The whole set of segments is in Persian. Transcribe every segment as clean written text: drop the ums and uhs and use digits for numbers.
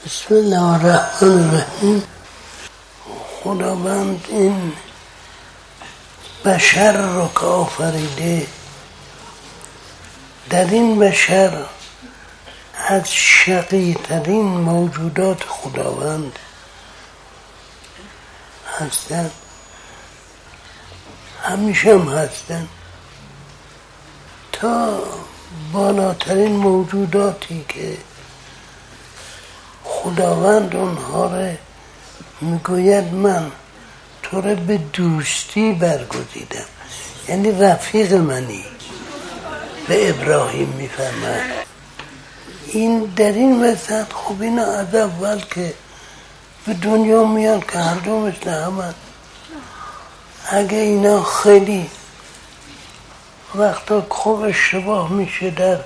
بسم الله الرحمن الرحیم. خداوند این بشر رو که آفریده، در این بشر از شقی‌ترین موجودات خداوند هستند، همیشه هم هستند، تا بالاترین موجوداتی که خداوند اونها رو میگوید من تو رو به دوستی برگزیدم، یعنی رفیق منی، به ابراهیم میفرماید. این در این وسط خب اینا از اول که به دنیا میان که هر دو مثل همه، اگه اینا خیلی وقتا خوب اشتباه میشه در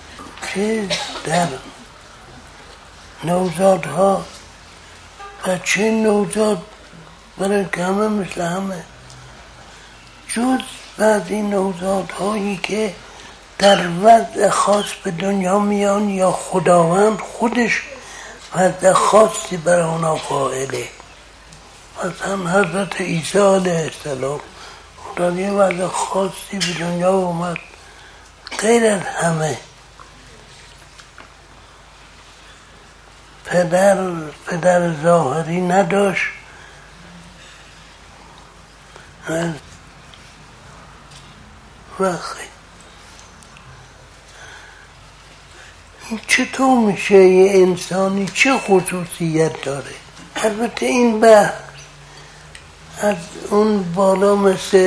نوزادها، بچه نوزاد برای که همه مثل همه، جز بعضی نوزادهایی که در وضع خاص به دنیا میان یا خداوند خودش وضع خاصی برای اونا قائله. مثلا حضرت عیسی علیه السلام خدا یه وضع خاصی به دنیا اومد، غیر از همه. پدر ظاهری نداشت، وقتی این چطور میشه یه انسانی چه خصوصیت داره؟ البته این بحث از اون بالا مثل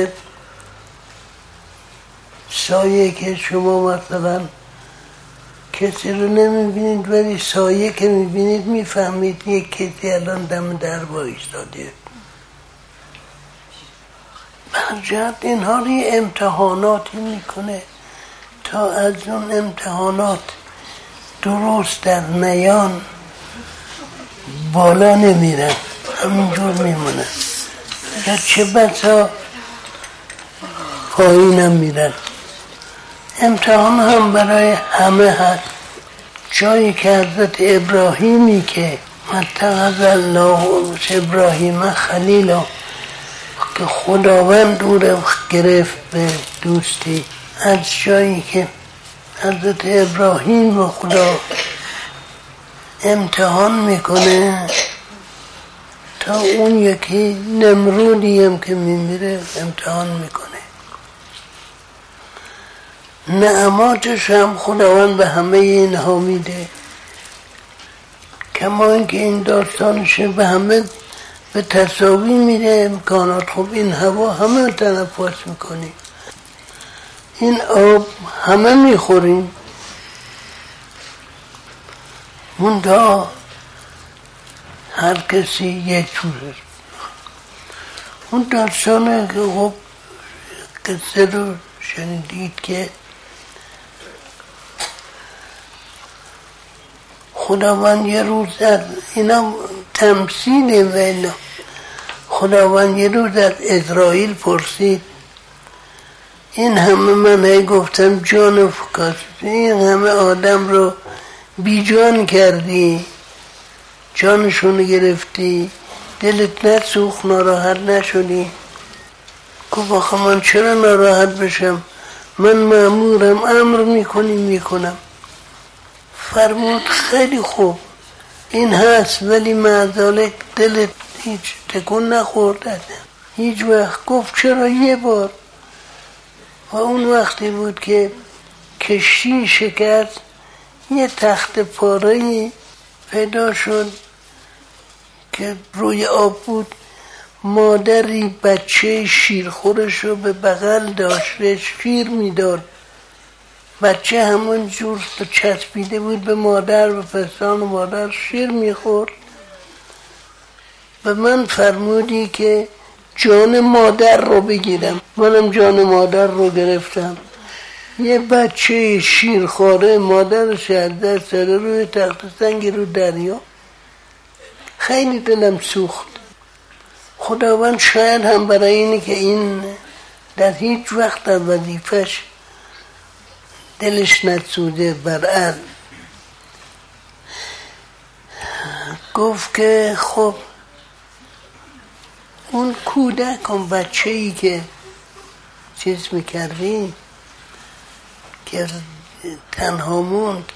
سایه که شما مثلا کسی رو نمیبینید ولی سایه که میبینید میفهمید یک کسی الان دم در ایستاده. برجت اینها رو امتحاناتی میکنه تا از اون امتحانات درست در نیان بالا نمیرن، همینجور میمونن، یا چه بسا پایینم میرن. امتحان هم برای همه هست. جایی که حضرت ابراهیمی که اتخذ الله ابراهیم خلیلا، که خداوند او رو گرفت به دوستی، از جایی که حضرت ابراهیم و خدا امتحان میکنه، تا اون یکی نمرودی هم که میمیره امتحان میکنه. نعماتش هم خداوند به همه اینها میده، کما اینکه این داستانش به همه به تساوی میده امکانات. خب این هوا همه تنفس میکنیم، این آب همه میخوریم، منتها هر کسی یک جوره. اون داستانه که خب قصه رو شنیدید که خداوند یه روز از اینا تمثیله و اینا، خداوند یه روز از اسرائیل پرسید این همه من گفتم جان فکاس، این همه آدم رو بی جان کردی، جانشون گرفتی، دلت نسوخت، ناراحت نشدی؟ گفت آخه من چرا ناراحت بشم، من مأمورم، امر میکنم. فرمود خیلی خوب این هست، ولی معذالک دلت هیچ تکون نخورده هیچ وقت. گفت چرا یه بار. و اون وقتی بود که کشتی شکست، یه تخت پاره پیدا شد که روی آب بود، مادری بچه شیرخورش رو به بغل داشت، شیر میداد، بچه همون جور چسبیده بود به مادر، به پستان مادر شیر میخورد. و من فرمودی که جان مادر رو بگیرم، منم جان مادر رو گرفتم. یه بچه شیرخواره مادرش از دست داده روی تخت سنگ رو دریا. خیلی دلم سوخت. خداوند شاید هم برای اینه که این در هیچ وقت در وظیفش دلش نسوده، برعکس گفت که خب اون کودک، اون بچه‌ای که چیز میکردی که تنها موند،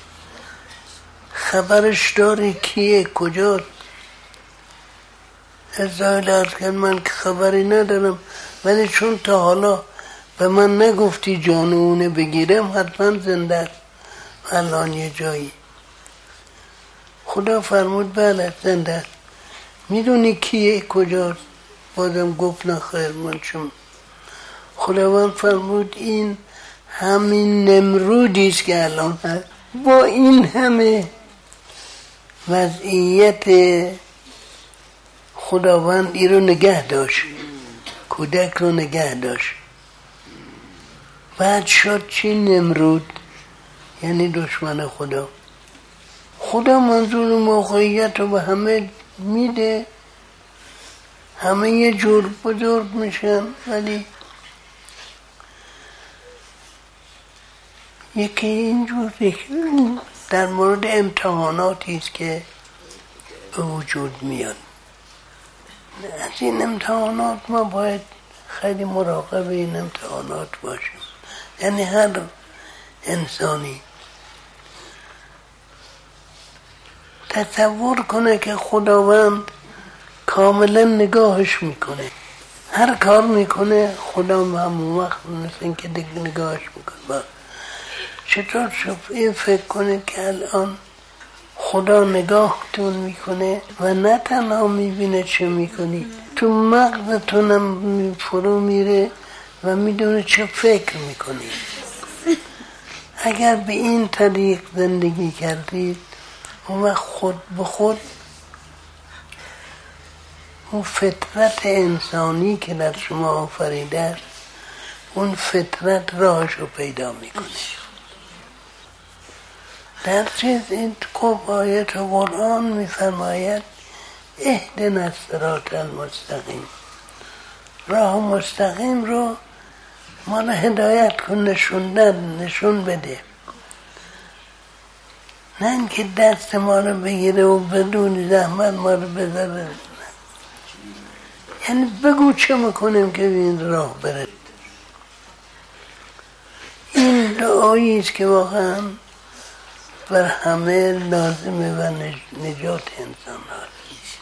خبرش داری کیه، کجاست؟ اسرائیل عرض کرد من که خبری ندارم، ولی چون تا حالا به من نگفتی جان اونه بگیرم، حتما زنده است الان یه جایی. خدا فرمود بله زنده است. میدونی کیه، کجاست؟ بازم گفت نه خیر من چون. خداوند فرمود این همین نمرودی است که الان هست، با این همه وضعیت خداوند ای رو نگه داشت، کودک رو نگه داشت. بعد شد چی؟ نمرود، یعنی دشمن خدا. خدا منظور موقعیت رو به همه میده، همه یه جور بزرگ میشن، ولی یکی اینجور در مورد امتحاناتی است که به وجود میاد. از این امتحانات ما باید خیلی مراقب این امتحانات باشیم. یعنی هر انسانی تصور کنه که خداوند کاملا نگاهش میکنه، هر کار میکنه خدا همون وقت مثل این که نگاهش میکنه. چطور شد فکر کنه که الان خدا نگاهتون میکنه و نه تنها میبینه چه میکنی، تو مغزتونم فرو میره و میدونه چه فکر میکنی. اگر به این طریق زندگی کردید، اون وقت خود به خود اون فطرت انسانی که در شما آفریده است، اون فطرت راهش رو پیدا میکنه. در چیز این آیت قرآن میفرماید اهدنا الصراط المستقیم، راه مستقیم رو ما رو هدایت کن، نشون بده، نه اینکه دست ما رو بگیره و بدون زحمت ما رو بذاره. یعنی بگو چه میکنیم که این راه بره. این دعایی است که واقعا بر همه لازمه و نجات انسان هست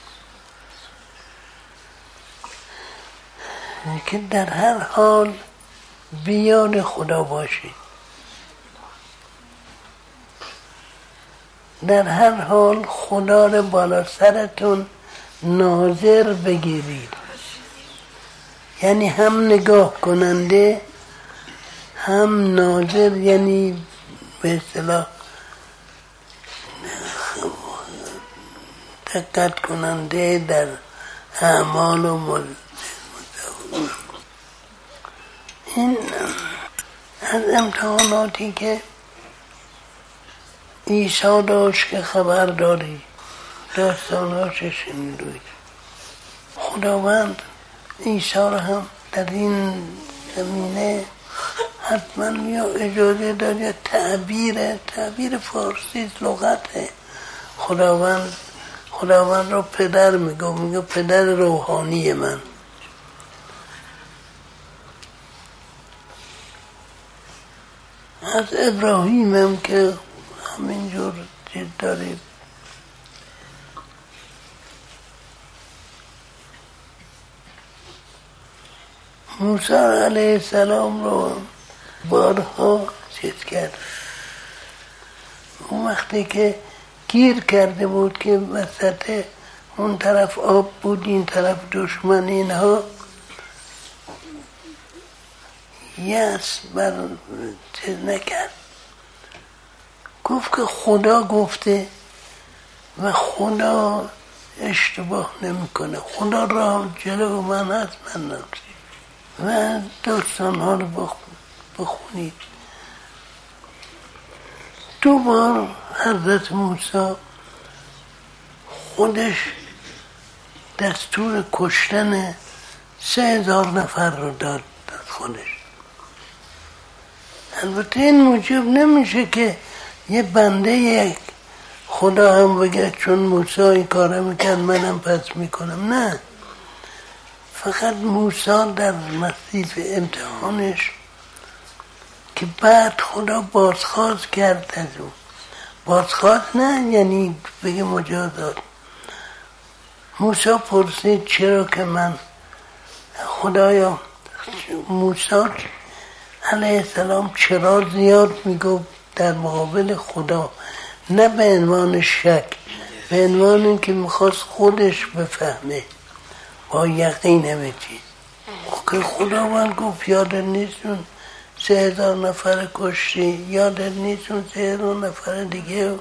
که در هر حال بیاد خدا باشید، در هر حال خدا رو بالا سرتون ناظر بگیرید، یعنی هم نگاه کننده هم ناظر، یعنی به اصطلاح دقت کننده در اعمال و این از امتحاناتی که عیسی داشت که خبر داری، داستانهاش شنیدید. خداوند عیسی را هم در این زمینه حتما یا اجازه داد یا تعبیر فارسی لغته. خداوند رو پدر میگه پدر روحانی من. از ابراهیم هم که همینجور چیز داریم. موسی علیه السلام رو بارها چیز کرد. اون وقتی که گیر کرده بود که وسط اون طرف آب بود این طرف دشمن، اینها یأس بر چیز نکرد، گفت که خدا گفته و خدا اشتباه نمیکنه، خدا راه جلو من هست، من نمسی. و داستان ها رو بخونید. دو بار حضرت موسی خودش دستور کشتن 3000 نفر رو داد خودش. البته این موجب نمیشه که یه بنده یک خدا هم بگه چون موسی این کاره میکرد منم پس میکنم. نه، فقط موسی در مسیر امتحانش که بعد خدا بازخواست کرد از او. بازخواست نه یعنی بگه مجازات. موسی پرسید چرا که من خدایا، موسی علیه السلام چرا زیاد میگفت در مقابل خدا، نه به عنوان شک، به عنوان اینکه میخواست خودش بفهمه با یقین همه چیز. که خداوند گفت یادت نیستون 3000 نفر کشتی، یادت نیستون 3000 نفر دیگه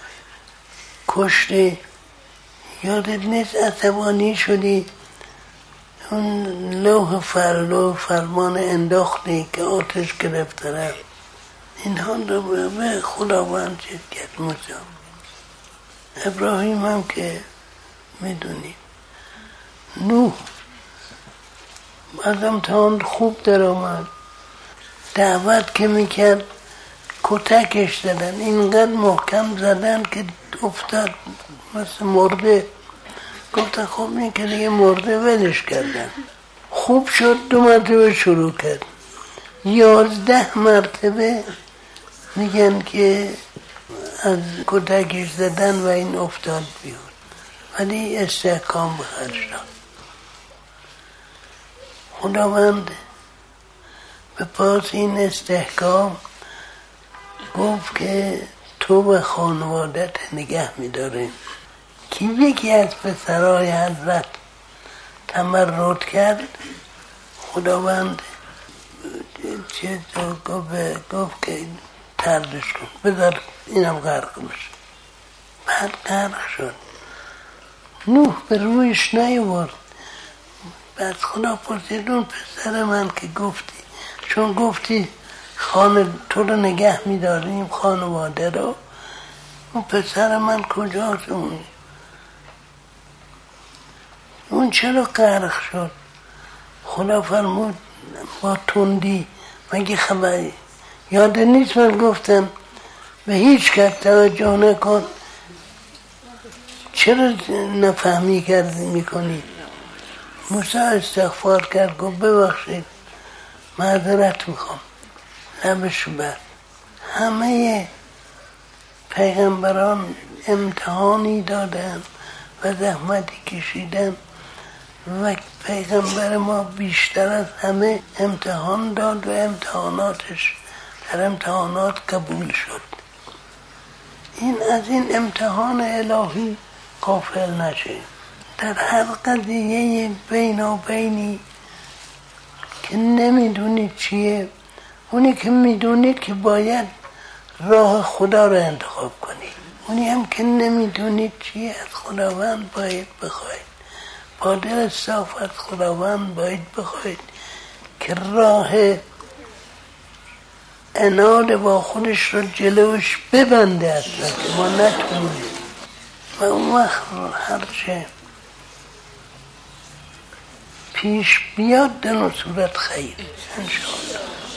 کشتی، یادت نیست عصبانی شدی اون لوح فرمان انداختی که آتش گرفته رفت. اینها رو به خداوند چیز کرد. موسی، ابراهیم هم که میدونی، نوح از امتحان خوب در آمد، دعوت که میکرد کتکش زدن، اینقدر محکم زدن که افتاد مثل مرده. گفتن خب این که دیگه مرده ولش کردن. خوب شد 2 مرتبه شروع کرد. 11 مرتبه میگن که از کتکش زدن و این افتاد بیرون، ولی استحکام به خرج داد. خداوند به پاس این استحکام گفت که تو به خانوادت نگه می‌داره. که یکی از پسرای حضرت تمرد کرد، خداوند چیز گفت که تردش کن، بذار اینم غرق بشه. بعد غرق شد. نوح به رویش نیورد. بعد خدا پرسید اون پسر من که گفتی، چون گفتی تو رو نگه می‌داریم خانواده رو، اون پسر من کجاست؟ اون چرا غرق شد؟ خدا فرمود با تندی، مگه خبری یاد نیست من گفتم به هیچ کس توجه نکن؟ چرا نفهمی کردی میکنی؟ موسی استغفار کرد، گفت ببخشید معذرت میخوام، لبش بر. همه پیغمبران امتحانی دادن و زحمتی کشیدن و پیغمبر ما بیشتر از همه امتحان داد و امتحاناتش در امتحانات قبول شد. این از این امتحان الهی غافل نشه. در هر قضیه بینی که نمیدونید چیه، اونی که میدونید که باید راه خدا رو انتخاب کنید، اونی هم که نمیدونید چیه از خداوند باید بخواید. با دل صاف از خداوند باید بخواید که راه عناد با خودش رو جلوش ببنده اصلا که ما نتونیم. و اون وقت هرچه پیش بیاد در صورت خیر انشاءالله.